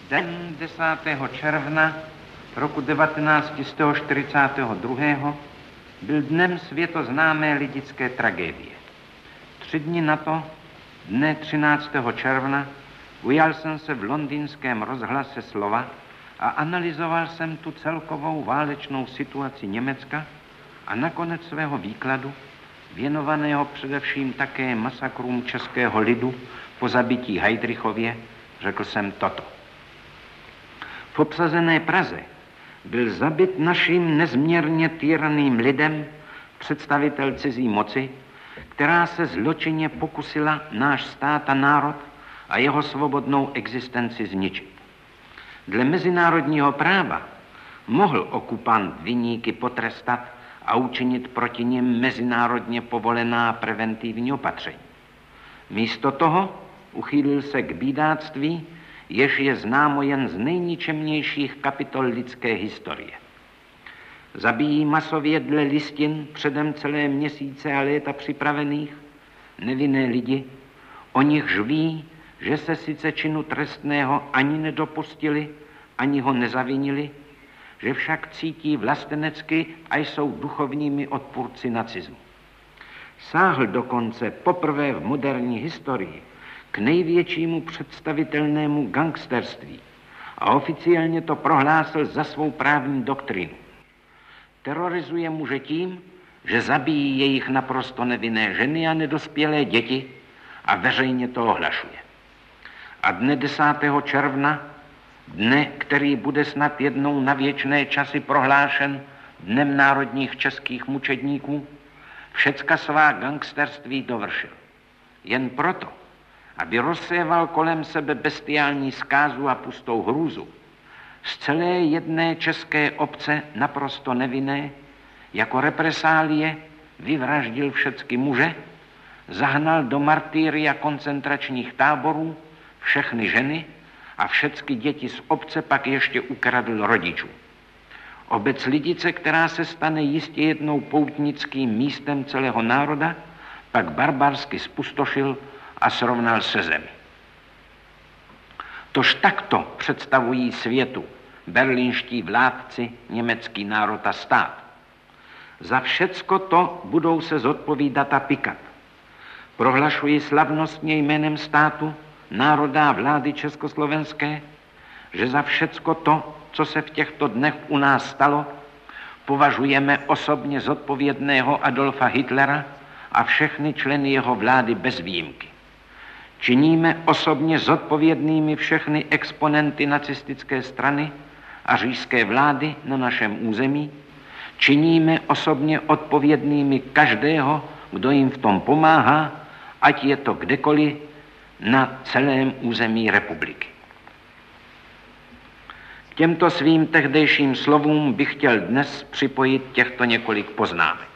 Den 10. června roku 1942 byl dnem světoznámé lidické tragédie. 3 dny na to, dne 13. června, ujal jsem se v londýnském rozhlase slova a analyzoval jsem tu celkovou válečnou situaci Německa a nakonec svého výkladu, věnovaného především také masakrům českého lidu po zabití Heydrichově, řekl jsem toto. V obsazené Praze byl zabit naším nezměrně týraným lidem představitel cizí moci, která se zločinně pokusila náš stát a národ a jeho svobodnou existenci zničit. Dle mezinárodního práva mohl okupant viníky potrestat a učinit proti nim mezinárodně povolená preventivní opatření. Místo toho uchýlil se k bídáctví, jež je známo jen z nejničemnějších kapitol lidské historie. Zabíjí masově dle listin předem celé měsíce a léta připravených nevinné lidi, o nichž ví, že se sice činu trestného ani nedopustili, ani ho nezavinili, že však cítí vlastenecky a jsou duchovními odpůrci nacismu. Sáhl dokonce poprvé v moderní historii k největšímu představitelnému gangsterství a oficiálně to prohlásil za svou právní doktrínu. Terorizuje muže tím, že zabíjí jejich naprosto nevinné ženy a nedospělé děti a veřejně to ohlašuje. A dne 10. června, dne, který bude snad jednou na věčné časy prohlášen dnem národních českých mučedníků, všecka svá gangsterství dovršil. Jen proto, aby rozséval kolem sebe bestiální zkázu a pustou hrůzu, z celé jedné české obce naprosto nevinné, jako represálie vyvraždil všecky muže, zahnal do martýria koncentračních táborů všechny ženy a všecky děti z obce pak ještě ukradl rodičů. Obec Lidice, která se stane jistě jednou poutnickým místem celého národa, pak barbarsky spustošil a srovnal se zemi. Tož takto představují světu berlínští vládci, německý národ a stát. Za všecko to budou se zodpovídat a pikat. Prohlašuji slavnostně jménem státu, národa a vlády československé, že za všecko to, co se v těchto dnech u nás stalo, považujeme osobně zodpovědného Adolfa Hitlera a všechny členy jeho vlády bez výjimky. Činíme osobně zodpovědnými všechny exponenty nacistické strany a říšské vlády na našem území, činíme osobně odpovědnými každého, kdo jim v tom pomáhá, ať je to kdekoliv na celém území republiky. K těmto svým tehdejším slovům bych chtěl dnes připojit těchto několik poznámek.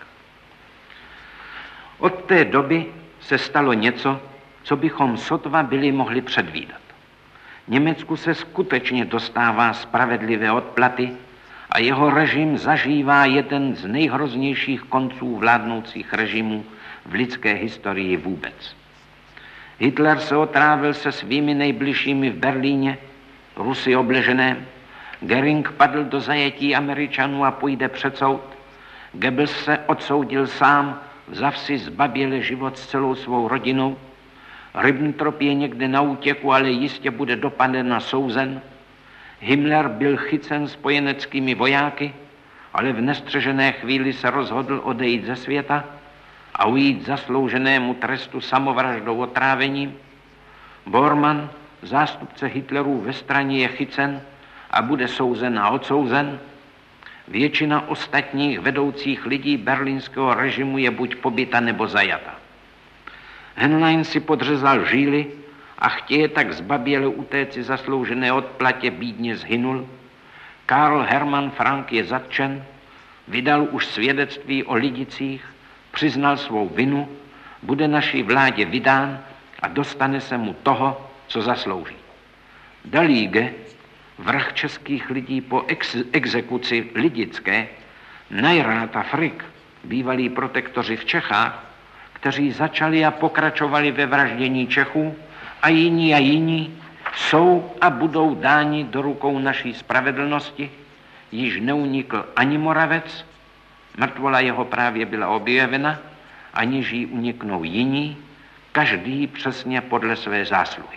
Od té doby se stalo něco, co bychom sotva byli mohli předvídat. Německu se skutečně dostává spravedlivé odplaty a jeho režim zažívá jeden z nejhroznějších konců vládnoucích režimů v lidské historii vůbec. Hitler se otrávil se svými nejbližšími v Berlíně, Rusy obleženém, Göring padl do zajetí Američanů a půjde před soud, Goebbels se odsoudil sám, vzav si zbaběle život s celou svou rodinou, Ribbentrop je někde na útěku, ale jistě bude dopaden a souzen, Himmler byl chycen spojeneckými vojáky, ale v nestřežené chvíli se rozhodl odejít ze světa a ujít zaslouženému trestu samovraždou otrávením. Bormann, zástupce Hitlerů ve straně, je chycen a bude souzen a odsouzen. Většina ostatních vedoucích lidí berlínského režimu je buď pobyta nebo zajata. Henlein si podřezal žíly a chtěje tak zbaběle utéci zasloužené odplatě, bídně zhynul. Karl Hermann Frank je zatčen, vydal už svědectví o Lidicích, přiznal svou vinu, bude naší vládě vydán a dostane se mu toho, co zaslouží. Dalíge, vrch českých lidí po exekuci lidické, Neirath a Frick, bývalí protektoři v Čechách, kteří začali a pokračovali ve vraždění Čechů, a jiní, jsou a budou dáni do rukou naší spravedlnosti, již neunikl ani Moravec, mrtvola jeho právě byla objevena, aniž jí uniknou jiní, každý přesně podle své zásluhy.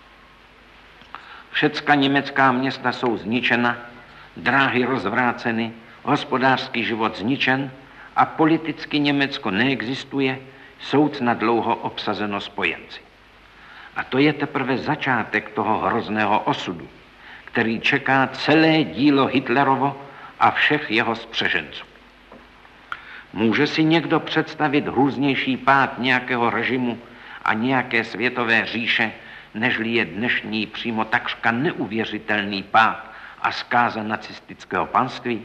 Všecka německá města jsou zničena, dráhy rozvráceny, hospodářský život zničen a politicky Německo neexistuje, soud na dlouho obsazeno spojenci. A to je teprve začátek toho hrozného osudu, který čeká celé dílo Hitlerovo a všech jeho spřeženců. Může si někdo představit hrůznější pád nějakého režimu a nějaké světové říše, nežli je dnešní přímo takřka neuvěřitelný pád a zkáza nacistického panství?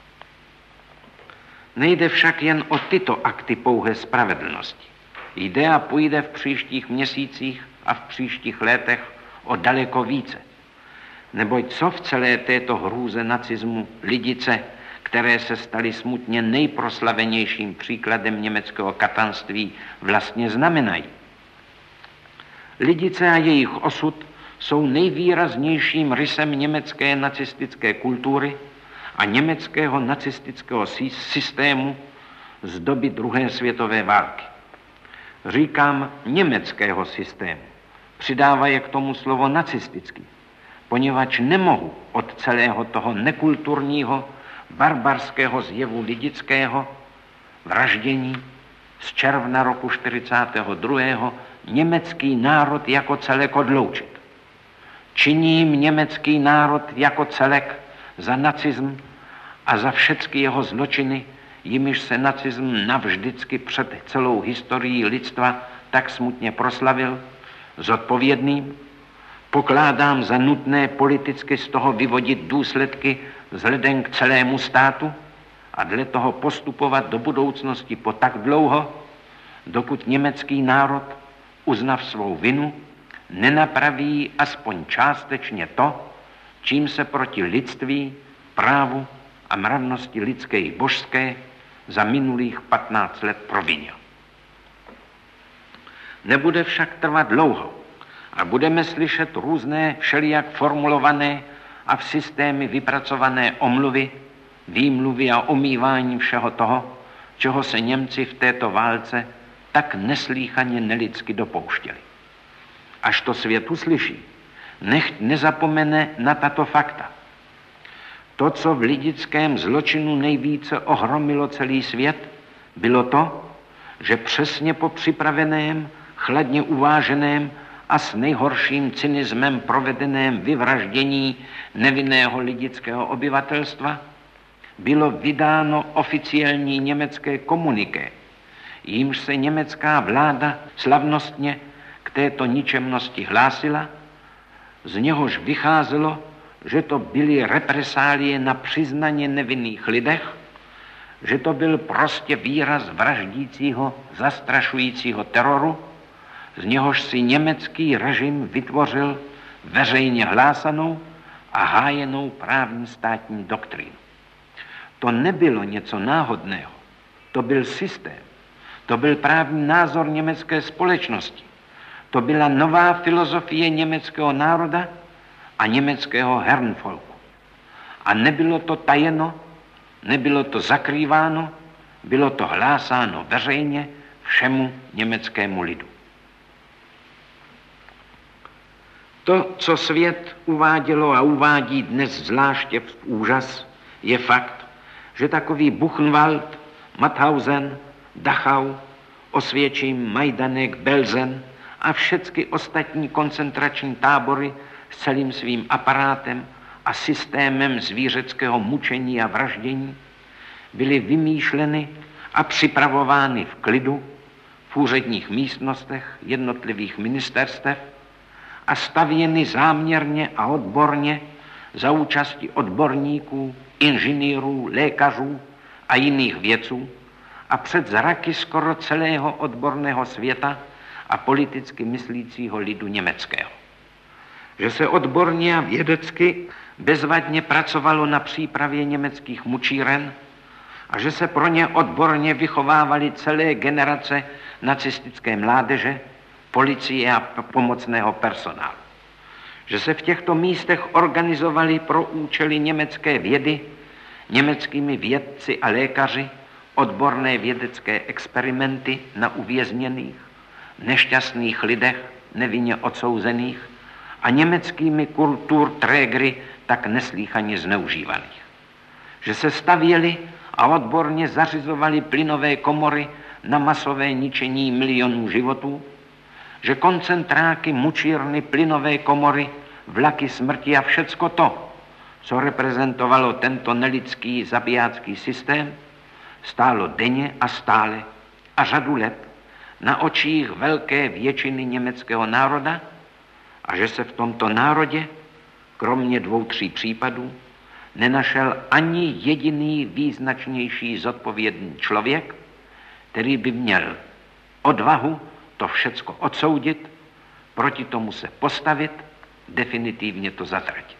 Nejde však jen o tyto akty pouhé spravedlnosti. Jde a půjde v příštích měsících a v příštích letech o daleko více. Neboť co v celé této hrůze nacismu lidice, které se staly smutně nejproslavenějším příkladem německého katanství, vlastně znamenají? Lidice a jejich osud jsou nejvýraznějším rysem německé nacistické kultury a německého nacistického systému z doby druhé světové války. Říkám německého systému, přidávají k tomu slovo nacistický, poněvadž nemohu od celého toho nekulturního, barbarského zjevu lidického vraždění z června roku 1942 německý národ jako celek odloučit. Činím německý národ jako celek za nacism a za všechny jeho zločiny, jimiž se nacism navždycky před celou historií lidstva tak smutně proslavil, zodpovědným, pokládám za nutné politicky z toho vyvodit důsledky vzhledem k celému státu a dle toho postupovat do budoucnosti po tak dlouho, dokud německý národ, uznav svou vinu, nenapraví aspoň částečně to, čím se proti lidství, právu a mravnosti lidské i božské za minulých 15 let provinil. Nebude však trvat dlouho a budeme slyšet různé všelijak formulované a v systémy vypracované omluvy, výmluvy a omývání všeho toho, čeho se Němci v této válce tak neslýchaně nelidsky dopouštěli. Až to svět uslyší, nechť nezapomene na tato fakta. To, co v lidickém zločinu nejvíce ohromilo celý svět, bylo to, že přesně po připraveném, chladně uváženém a s nejhorším cynismem provedeném vyvraždění nevinného lidického obyvatelstva bylo vydáno oficiální německé komuniké, jímž se německá vláda slavnostně k této ničemnosti hlásila, z něhož vycházelo, že to byly represálie na přiznaně nevinných lidech, že to byl prostě výraz vraždícího, zastrašujícího teroru, z něhož si německý režim vytvořil veřejně hlásanou a hájenou právní státní doktrínu. To nebylo něco náhodného, to byl systém, to byl právní názor německé společnosti, to byla nová filozofie německého národa a německého Herrenvolku. A nebylo to tajeno, nebylo to zakrýváno, bylo to hlásáno veřejně všemu německému lidu. To, co svět uvádělo a uvádí dnes zvláště v úžas, je fakt, že takový Buchenwald, Mauthausen, Dachau, Osvěčim, Majdanek, Belzen a všechny ostatní koncentrační tábory s celým svým aparátem a systémem zvířeckého mučení a vraždění byly vymýšleny a připravovány v klidu v úředních místnostech jednotlivých ministerstev a stavěny záměrně a odborně za účasti odborníků, inženýrů, lékařů a jiných vědců a před zraky skoro celého odborného světa a politicky myslícího lidu německého. Že se odborně a vědecky bezvadně pracovalo na přípravě německých mučíren a že se pro ně odborně vychovávaly celé generace nacistické mládeže, policie a pomocného personálu. že se v těchto místech organizovaly pro účely německé vědy, německými vědci a lékaři, odborné vědecké experimenty na uvězněných, nešťastných lidech, nevinně odsouzených a německými kulturträgery tak neslýchaně zneužívaných. Že se stavěly a odborně zařizovaly plynové komory na masové ničení milionů životů, že koncentráky, mučírny, plynové komory, vlaky smrti a všecko to, co reprezentovalo tento nelidský zabijácký systém, stálo denně a stále a řadu let na očích velké většiny německého národa a že se v tomto národě, kromě 2-3 případů, nenašel ani jediný význačnější zodpovědný člověk, který by měl odvahu to všecko odsoudit, proti tomu se postavit, definitivně to zatratit.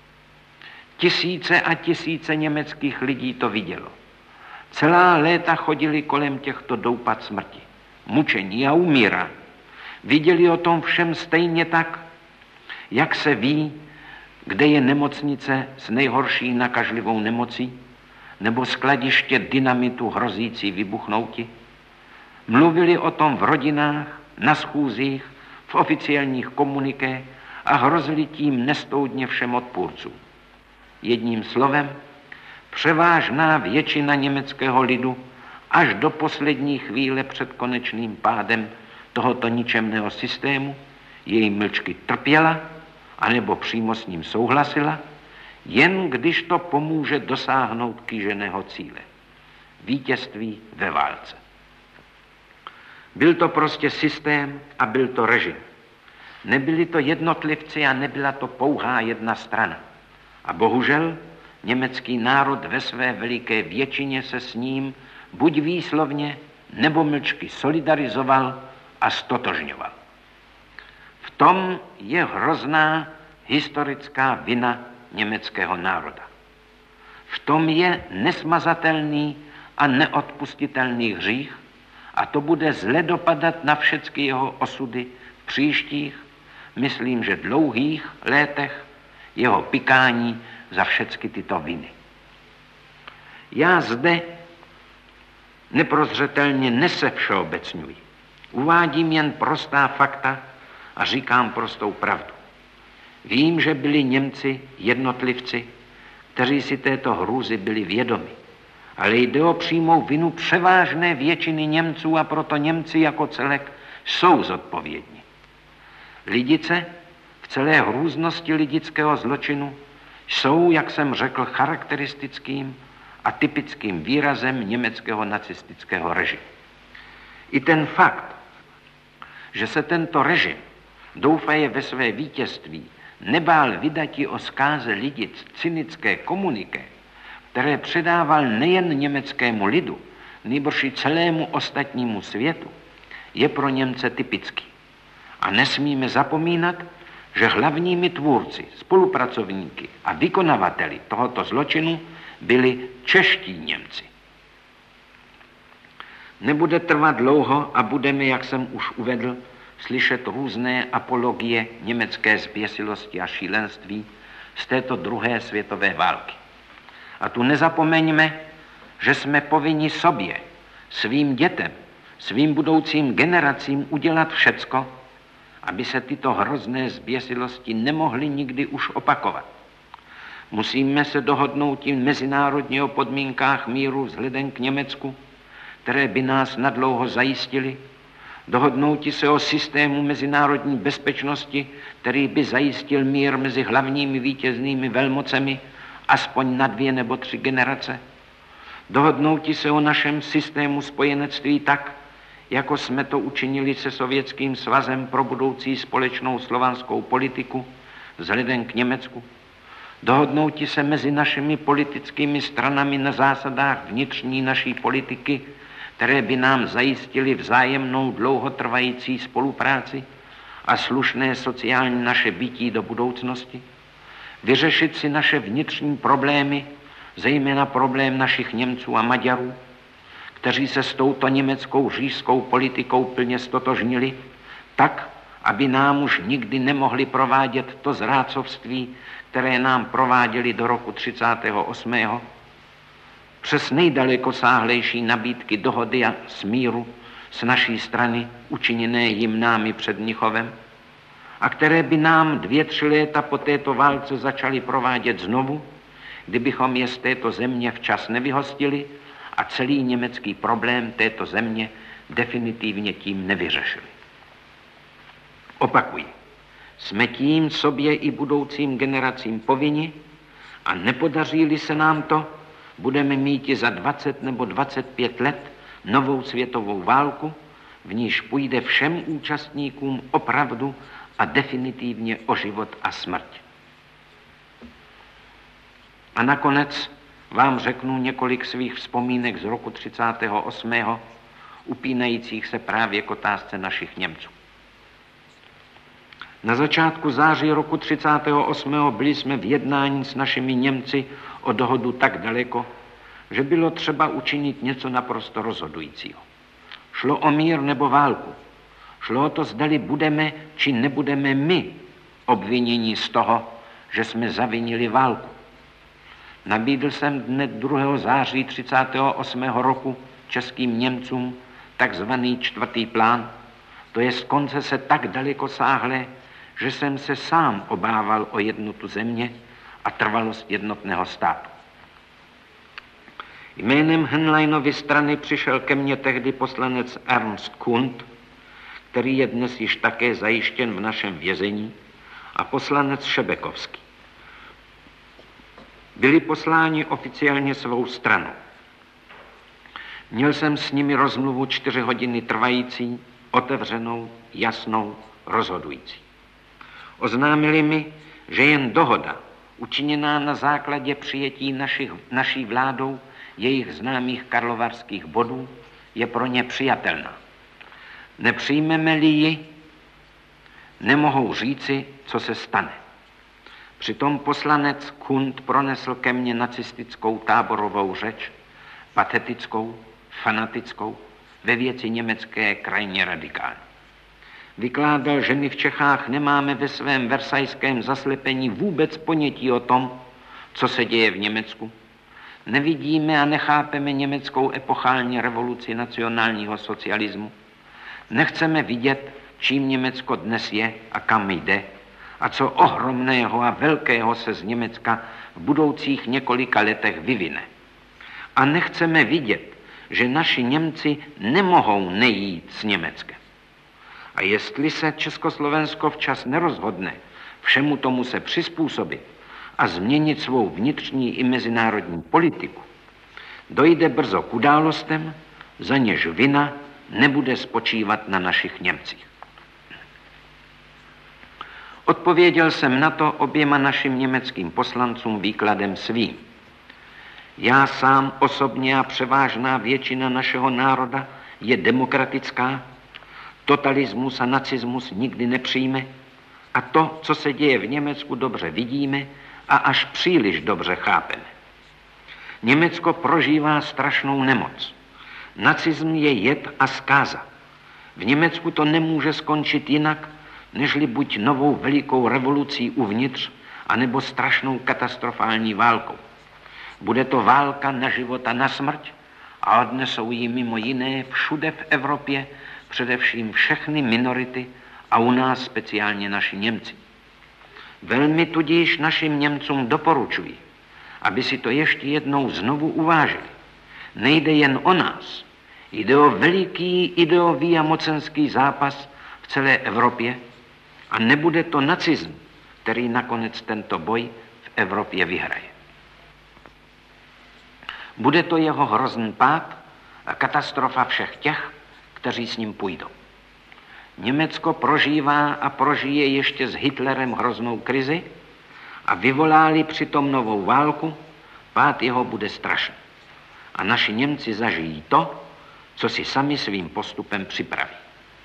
Tisíce a tisíce německých lidí to vidělo. Celá léta chodili kolem těchto doupat smrti, mučení a umírání. Viděli o tom všem stejně tak, jak se ví, kde je nemocnice s nejhorší nakažlivou nemocí, nebo skladiště dynamitu hrozící vybuchnouti. Mluvili o tom v rodinách, na schůzích, v oficiálních komuniké a hrozili tím nestoudně všem odpůrcům. Jedním slovem, převážná většina německého lidu až do poslední chvíle před konečným pádem tohoto ničemného systému jej mlčky trpěla, anebo přímo s ním souhlasila, jen když to pomůže dosáhnout kýženého cíle. Vítězství ve válce. Byl to prostě systém a byl to režim. Nebyli to jednotlivci a nebyla to pouhá jedna strana. A bohužel německý národ ve své veliké většině se s ním buď výslovně nebo mlčky solidarizoval a stotožňoval. V tom je hrozná historická vina německého národa. V tom je nesmazatelný a neodpustitelný hřích a to bude zle dopadat na všechny jeho osudy v příštích, myslím, že dlouhých letech jeho pikání za všechny tyto viny. Já zde neprozřetelně nesevšeobecňuji. Uvádím jen prostá fakta a říkám prostou pravdu. Vím, že byli Němci jednotlivci, kteří si této hrůzy byli vědomi, ale jde o přímou vinu převážné většiny Němců a proto Němci jako celek jsou zodpovědní. Lidice v celé hrůznosti lidického zločinu jsou, jak jsem řekl, charakteristickým a typickým výrazem německého nacistického režimu. I ten fakt, že se tento režim doufaje ve své vítězství nebál vydati o zkáze lidic cynické komuniké, které předával nejen německému lidu, nýbrž i celému ostatnímu světu, je pro Němce typický. A nesmíme zapomínat, že hlavními tvůrci, spolupracovníky a vykonavateli tohoto zločinu byli čeští Němci. Nebude trvat dlouho a budeme, jak jsem už uvedl, slyšet různé apologie německé zběsilosti a šílenství z této druhé světové války. A tu nezapomeňme, že jsme povinni sobě, svým dětem, svým budoucím generacím udělat všecko, aby se tyto hrozné zběsilosti nemohly nikdy už opakovat. Musíme se dohodnout tím mezinárodně o podmínkách míru vzhledem k Německu, které by nás nadlouho zajistili, dohodnout se o systému mezinárodní bezpečnosti, který by zajistil mír mezi hlavními vítěznými velmocemi aspoň na 2 nebo 3 generace, dohodnout se o našem systému spojenectví tak, jako jsme to učinili se Sovětským svazem pro budoucí společnou slovanskou politiku vzhledem k Německu, dohodnout se mezi našimi politickými stranami na zásadách vnitřní naší politiky, které by nám zajistily vzájemnou dlouhotrvající spolupráci a slušné sociální naše bytí do budoucnosti, vyřešit si naše vnitřní problémy, zejména problém našich Němců a Maďarů, kteří se s touto německou říšskou politikou plně stotožnili, tak, aby nám už nikdy nemohli provádět to zrádcovství, které nám prováděli do roku 38. Přes nejdalekosáhlejší nabídky dohody a smíru z naší strany učiněné jim námi před Mnichovem a které by nám 2-3 léta po této válce začali provádět znovu, kdybychom je z této země včas nevyhostili a celý německý problém této země definitivně tím nevyřešili. Opakuji, jsme tím sobě i budoucím generacím povinni a nepodaří-li se nám to, budeme mít i za 20 nebo 25 let novou světovou válku, v níž půjde všem účastníkům opravdu a definitivně o život a smrt. A nakonec vám řeknu několik svých vzpomínek z roku 38. upínajících se právě k otázce našich Němců. Na začátku září roku 38. byli jsme v jednání s našimi Němci o dohodu tak daleko, že bylo třeba učinit něco naprosto rozhodujícího. Šlo o mír nebo válku. Šlo o to, zdali budeme či nebudeme my obviněni z toho, že jsme zavinili válku. Nabídl jsem dne 2. září 38. roku českým Němcům takzvaný 4. plán, to je z konce se tak daleko sáhlé, že jsem se sám obával o jednotu země a trvalost jednotného státu. Jménem Henleinovy strany přišel ke mně tehdy poslanec Ernst Kund, který je dnes již také zajištěn v našem vězení, a poslanec Šebekovský. Byli posláni oficiálně svou stranou. Měl jsem s nimi rozmluvu 4 hodiny trvající, otevřenou, jasnou, rozhodující. Oznámili mi, že jen dohoda, učiněná na základě přijetí naší vládou jejich známých karlovarských bodů, je pro ně přijatelná. Nepřijmeme-li ji, nemohou říci, co se stane. Přitom poslanec Kund pronesl ke mně nacistickou táborovou řeč, patetickou, fanatickou, ve věci německé krajně radikální. Vykládal, že my v Čechách nemáme ve svém versajském zaslepení vůbec ponětí o tom, co se děje v Německu. Nevidíme a nechápeme německou epochální revoluci nacionálního socialismu. Nechceme vidět, čím Německo dnes je a kam jde a co ohromného a velkého se z Německa v budoucích několika letech vyvine. A nechceme vidět, že naši Němci nemohou nejít s Německem. A jestli se Československo včas nerozhodne všemu tomu se přizpůsobit a změnit svou vnitřní i mezinárodní politiku, dojde brzo k událostem, za něž vina nebude spočívat na našich Němcích. Odpověděl jsem na to oběma našim německým poslancům výkladem svým. Já sám osobně a převážná většina našeho národa je demokratická, totalismus a nacismus nikdy nepřijme a to, co se děje v Německu, dobře vidíme a až příliš dobře chápeme. Německo prožívá strašnou nemoc. Nacism je jed a zkáza. V Německu to nemůže skončit jinak, nežli buď novou velikou revolucí uvnitř, anebo strašnou katastrofální válkou. Bude to válka na život a na smrť a odnesou ji mimo jiné všude v Evropě, především všechny minority a u nás speciálně naši Němci. Velmi tudíž našim Němcům doporučuji, aby si to ještě jednou znovu uvážili. Nejde jen o nás, jde o veliký ideový a mocenský zápas v celé Evropě a nebude to nacism, který nakonec tento boj v Evropě vyhraje. Bude to jeho hrozný pád a katastrofa všech těch, kteří s ním půjdou. Německo prožívá a prožije ještě s Hitlerem hroznou krizi a vyvolá-li přitom novou válku, pád jeho bude strašný. A naši Němci zažijí to, co si sami svým postupem připraví.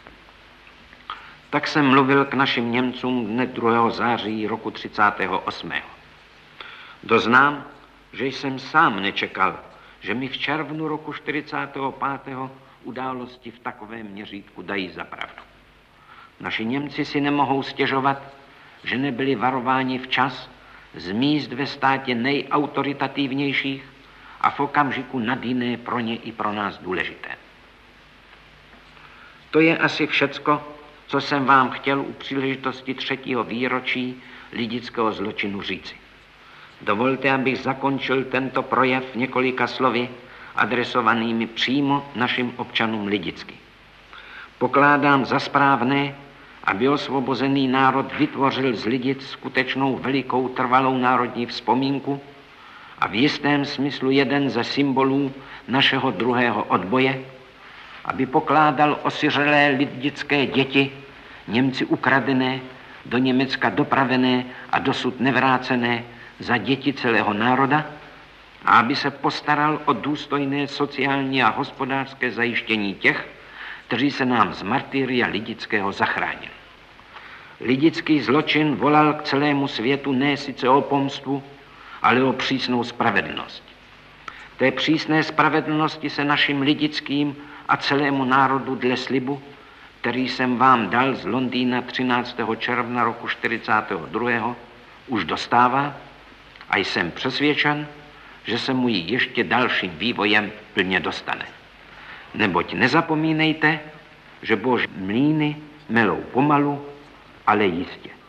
Tak jsem mluvil k našim Němcům dne 2. září roku 38. Doznám, že jsem sám nečekal, že mi v červnu roku 45. události v takovém měřítku dají za pravdu. Naši Němci si nemohou stěžovat, že nebyli varováni včas z míst ve státě nejautoritativnějších a v okamžiku nad jiné pro ně i pro nás důležité. To je asi všecko, co jsem vám chtěl u příležitosti 3. výročí lidického zločinu říci. Dovolte, abych zakončil tento projev několika slovy adresovanými přímo našim občanům lidicky. Pokládám za správné, aby osvobozený národ vytvořil z Lidic skutečnou velikou trvalou národní vzpomínku a v jistém smyslu jeden ze symbolů našeho druhého odboje, aby pokládal osiřelé lidické děti, Němci ukradené, do Německa dopravené a dosud nevrácené, za děti celého národa a aby se postaral o důstojné sociální a hospodářské zajištění těch, kteří se nám z martyria lidického zachránili. Lidický zločin volal k celému světu ne sice o pomstu, ale o přísnou spravedlnost. Té přísné spravedlnosti se našim lidickým a celému národu dle slibu, který jsem vám dal z Londýna 13. června roku 42. už dostává a jsem přesvědčen, že se mu ji ještě dalším vývojem plně dostane. Neboť nezapomínejte, že boží mlýny melou pomalu, ale jistě.